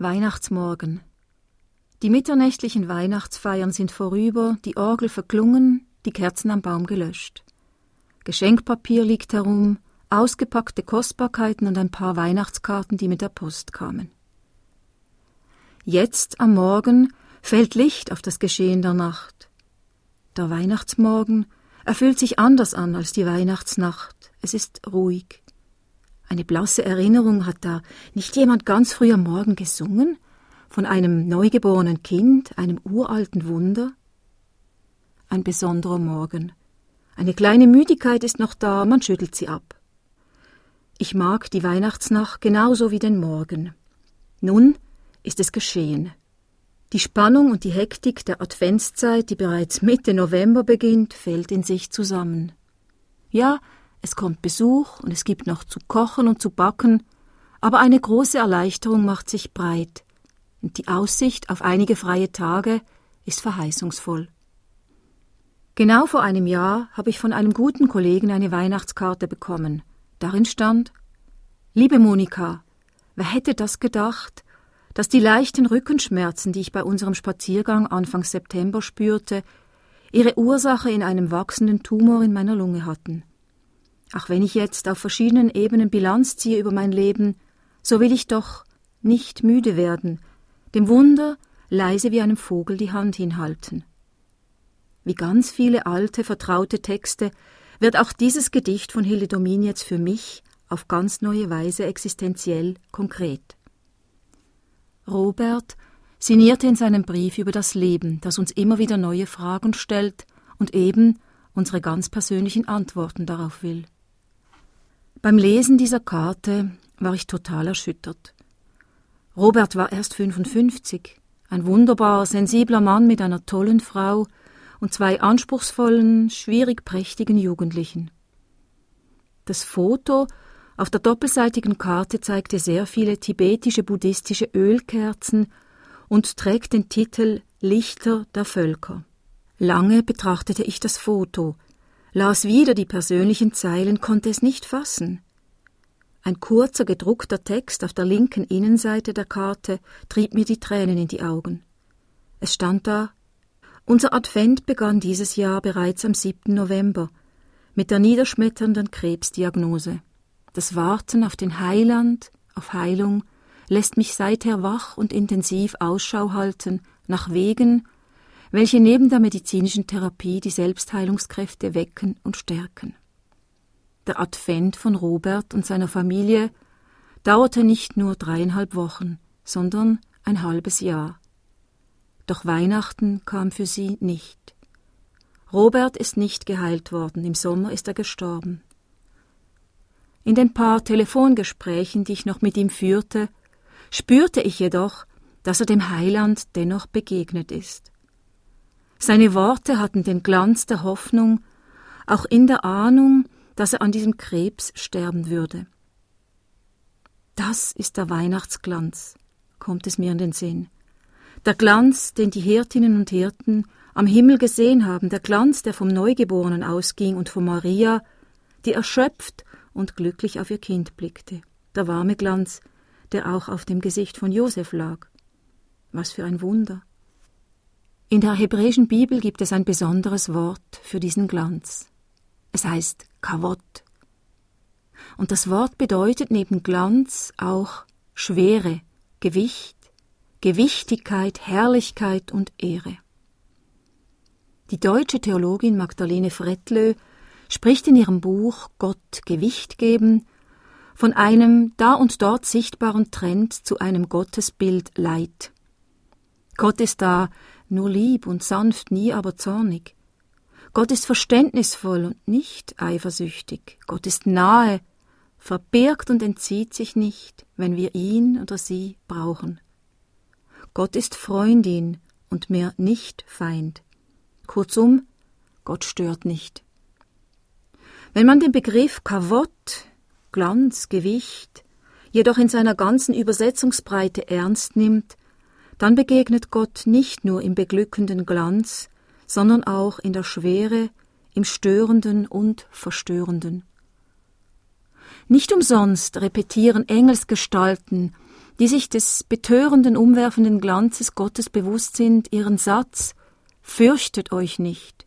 Weihnachtsmorgen. Die mitternächtlichen Weihnachtsfeiern sind vorüber, die Orgel verklungen, die Kerzen am Baum gelöscht. Geschenkpapier liegt herum, ausgepackte Kostbarkeiten und ein paar Weihnachtskarten, die mit der Post kamen. Jetzt am Morgen fällt Licht auf das Geschehen der Nacht. Der Weihnachtsmorgen fühlt sich anders an als die Weihnachtsnacht. Es ist ruhig. Eine blasse Erinnerung, hat da nicht jemand ganz früh am Morgen gesungen? Von einem neugeborenen Kind, einem uralten Wunder? Ein besonderer Morgen. Eine kleine Müdigkeit ist noch da, man schüttelt sie ab. Ich mag die Weihnachtsnacht genauso wie den Morgen. Nun ist es geschehen. Die Spannung und die Hektik der Adventszeit, die bereits Mitte November beginnt, fällt in sich zusammen. Ja, es kommt Besuch und es gibt noch zu kochen und zu backen, aber eine große Erleichterung macht sich breit und die Aussicht auf einige freie Tage ist verheißungsvoll. Genau vor einem Jahr habe ich von einem guten Kollegen eine Weihnachtskarte bekommen. Darin stand: Liebe Monika, wer hätte das gedacht, dass die leichten Rückenschmerzen, die ich bei unserem Spaziergang Anfang September spürte, ihre Ursache in einem wachsenden Tumor in meiner Lunge hatten. Auch wenn ich jetzt auf verschiedenen Ebenen Bilanz ziehe über mein Leben, so will ich doch nicht müde werden, dem Wunder leise wie einem Vogel die Hand hinhalten. Wie ganz viele alte, vertraute Texte wird auch dieses Gedicht von Hilde Domin jetzt für mich auf ganz neue Weise existenziell konkret. Robert sinnierte in seinem Brief über das Leben, das uns immer wieder neue Fragen stellt und eben unsere ganz persönlichen Antworten darauf will. Beim Lesen dieser Karte war ich total erschüttert. Robert war erst 55, ein wunderbar sensibler Mann mit einer tollen Frau und 2 anspruchsvollen, schwierig prächtigen Jugendlichen. Das Foto auf der doppelseitigen Karte zeigte sehr viele tibetische buddhistische Ölkerzen und trägt den Titel Lichter der Völker. Lange betrachtete ich das Foto, las wieder die persönlichen Zeilen, konnte es nicht fassen. Ein kurzer gedruckter Text auf der linken Innenseite der Karte trieb mir die Tränen in die Augen. Es stand da: Unser Advent begann dieses Jahr bereits am 7. November mit der niederschmetternden Krebsdiagnose. Das Warten auf den Heiland, auf Heilung, lässt mich seither wach und intensiv Ausschau halten nach Wegen, welche neben der medizinischen Therapie die Selbstheilungskräfte wecken und stärken. Der Advent von Robert und seiner Familie dauerte nicht nur 3,5 Wochen, sondern ein halbes Jahr. Doch Weihnachten kam für sie nicht. Robert ist nicht geheilt worden, im Sommer ist er gestorben. In den paar Telefongesprächen, die ich noch mit ihm führte, spürte ich jedoch, dass er dem Heiland dennoch begegnet ist. Seine Worte hatten den Glanz der Hoffnung, auch in der Ahnung, dass er an diesem Krebs sterben würde. Das ist der Weihnachtsglanz, kommt es mir in den Sinn. Der Glanz, den die Hirtinnen und Hirten am Himmel gesehen haben, der Glanz, der vom Neugeborenen ausging und von Maria, die erschöpft und glücklich auf ihr Kind blickte. Der warme Glanz, der auch auf dem Gesicht von Josef lag. Was für ein Wunder! In der hebräischen Bibel gibt es ein besonderes Wort für diesen Glanz. Es heißt Kavod. Und das Wort bedeutet neben Glanz auch Schwere, Gewicht, Gewichtigkeit, Herrlichkeit und Ehre. Die deutsche Theologin Magdalene Frettlö spricht in ihrem Buch Gott Gewicht geben von einem da und dort sichtbaren Trend zu einem Gottesbild Leid. Gott ist da nur lieb und sanft, nie aber zornig. Gott ist verständnisvoll und nicht eifersüchtig. Gott ist nahe, verbirgt und entzieht sich nicht, wenn wir ihn oder sie brauchen. Gott ist Freundin und mir nicht Feind. Kurzum, Gott stört nicht. Wenn man den Begriff Kavod, Glanz, Gewicht, jedoch in seiner ganzen Übersetzungsbreite ernst nimmt, dann begegnet Gott nicht nur im beglückenden Glanz, sondern auch in der Schwere, im Störenden und Verstörenden. Nicht umsonst repetieren Engelsgestalten die sich des betörenden, umwerfenden Glanzes Gottes bewusst sind, ihren Satz »Fürchtet euch nicht«.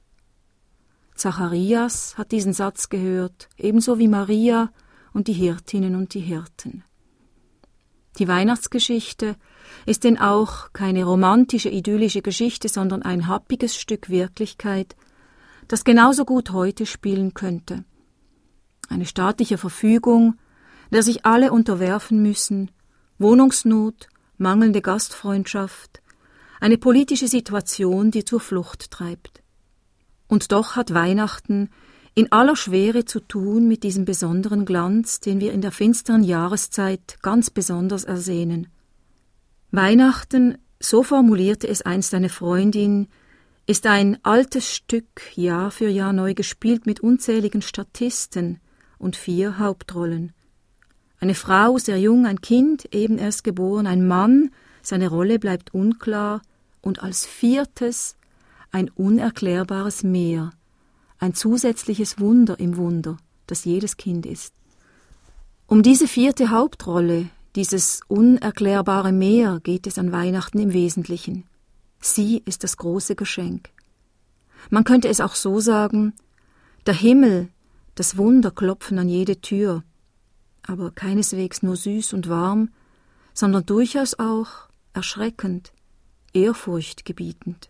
Zacharias hat diesen Satz gehört, ebenso wie Maria und die Hirtinnen und die Hirten. Die Weihnachtsgeschichte ist denn auch keine romantische, idyllische Geschichte, sondern ein happiges Stück Wirklichkeit, das genauso gut heute spielen könnte. Eine staatliche Verfügung, der sich alle unterwerfen müssen, Wohnungsnot, mangelnde Gastfreundschaft, eine politische Situation, die zur Flucht treibt. Und doch hat Weihnachten in aller Schwere zu tun mit diesem besonderen Glanz, den wir in der finsteren Jahreszeit ganz besonders ersehnen. Weihnachten, so formulierte es einst eine Freundin, ist ein altes Stück, Jahr für Jahr neu gespielt mit unzähligen Statisten und 4 Hauptrollen. Eine Frau, sehr jung, ein Kind, eben erst geboren, ein Mann, seine Rolle bleibt unklar, und als 4. ein unerklärbares Mehr, ein zusätzliches Wunder im Wunder, das jedes Kind ist. Um diese 4. Hauptrolle, dieses unerklärbare Mehr, geht es an Weihnachten im Wesentlichen. Sie ist das große Geschenk. Man könnte es auch so sagen, der Himmel, das Wunder klopfen an jede Tür, aber keineswegs nur süß und warm, sondern durchaus auch erschreckend, ehrfurchtgebietend.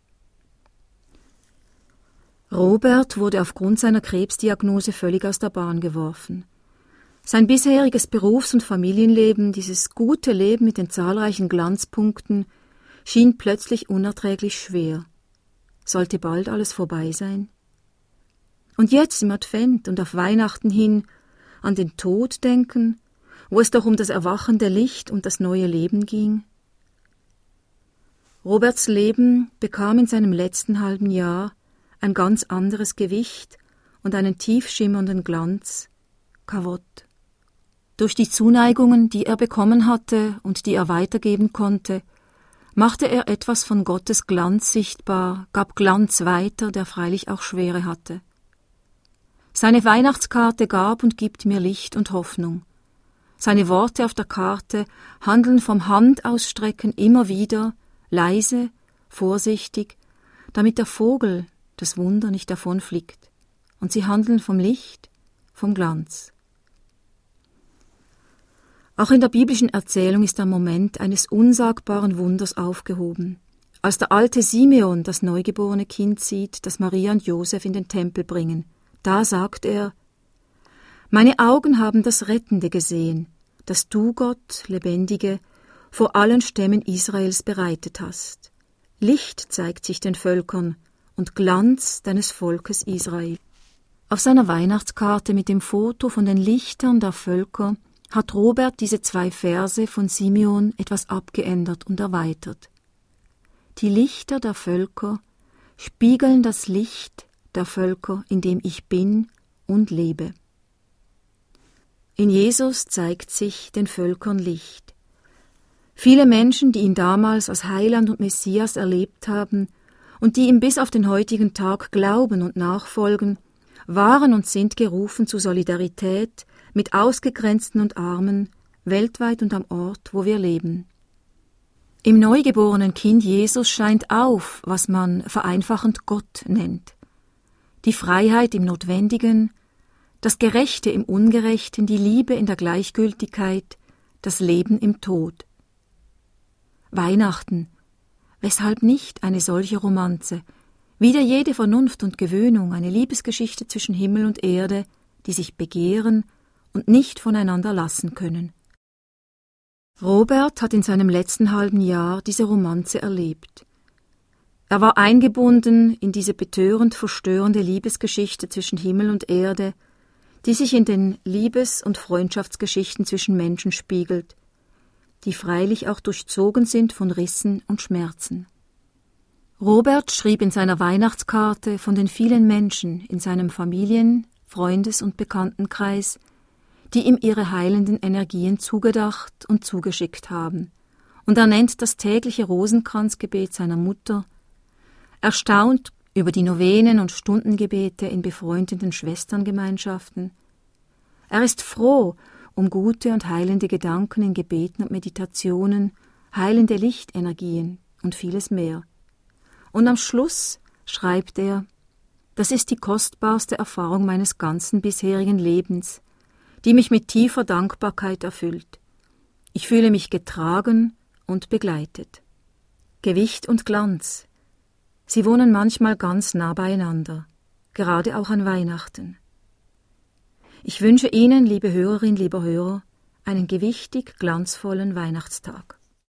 Robert wurde aufgrund seiner Krebsdiagnose völlig aus der Bahn geworfen. Sein bisheriges Berufs- und Familienleben, dieses gute Leben mit den zahlreichen Glanzpunkten, schien plötzlich unerträglich schwer. Sollte bald alles vorbei sein? Und jetzt im Advent und auf Weihnachten hin an den Tod denken, wo es doch um das erwachende Licht und das neue Leben ging? Roberts Leben bekam in seinem letzten halben Jahr ein ganz anderes Gewicht und einen tief schimmernden Glanz, Kavod. Durch die Zuneigungen, die er bekommen hatte und die er weitergeben konnte, machte er etwas von Gottes Glanz sichtbar, gab Glanz weiter, der freilich auch Schwere hatte. Seine Weihnachtskarte gab und gibt mir Licht und Hoffnung. Seine Worte auf der Karte handeln vom Handausstrecken immer wieder, leise, vorsichtig, damit der Vogel, das Wunder, nicht davonfliegt. Und sie handeln vom Licht, vom Glanz. Auch in der biblischen Erzählung ist der Moment eines unsagbaren Wunders aufgehoben. Als der alte Simeon das neugeborene Kind sieht, das Maria und Josef in den Tempel bringen, da sagt er: Meine Augen haben das Rettende gesehen, das du, Gott, Lebendige, vor allen Stämmen Israels bereitet hast. Licht zeigt sich den Völkern und Glanz deines Volkes Israel. Auf seiner Weihnachtskarte mit dem Foto von den Lichtern der Völker hat Robert diese 2 Verse von Simeon etwas abgeändert und erweitert. Die Lichter der Völker spiegeln das Licht der Völker, in dem ich bin und lebe. In Jesus zeigt sich den Völkern Licht. Viele Menschen, die ihn damals als Heiland und Messias erlebt haben und die ihm bis auf den heutigen Tag glauben und nachfolgen, waren und sind gerufen zu Solidarität mit Ausgegrenzten und Armen, weltweit und am Ort, wo wir leben. Im neugeborenen Kind Jesus scheint auf, was man vereinfachend Gott nennt. Die Freiheit im Notwendigen, das Gerechte im Ungerechten, die Liebe in der Gleichgültigkeit, das Leben im Tod. Weihnachten, weshalb nicht eine solche Romanze, wider jede Vernunft und Gewöhnung, eine Liebesgeschichte zwischen Himmel und Erde, die sich begehren und nicht voneinander lassen können. Robert hat in seinem letzten halben Jahr diese Romanze erlebt. Er war eingebunden in diese betörend verstörende Liebesgeschichte zwischen Himmel und Erde, die sich in den Liebes- und Freundschaftsgeschichten zwischen Menschen spiegelt, die freilich auch durchzogen sind von Rissen und Schmerzen. Robert schrieb in seiner Weihnachtskarte von den vielen Menschen in seinem Familien-, Freundes- und Bekanntenkreis, die ihm ihre heilenden Energien zugedacht und zugeschickt haben, und er nennt das tägliche Rosenkranzgebet seiner Mutter, erstaunt über die Novenen und Stundengebete in befreundeten Schwesterngemeinschaften. Er ist froh um gute und heilende Gedanken in Gebeten und Meditationen, heilende Lichtenergien und vieles mehr. Und am Schluss schreibt er: Das ist die kostbarste Erfahrung meines ganzen bisherigen Lebens, die mich mit tiefer Dankbarkeit erfüllt. Ich fühle mich getragen und begleitet. Gewicht und Glanz. Sie wohnen manchmal ganz nah beieinander, gerade auch an Weihnachten. Ich wünsche Ihnen, liebe Hörerin, lieber Hörer, einen gewichtig glanzvollen Weihnachtstag.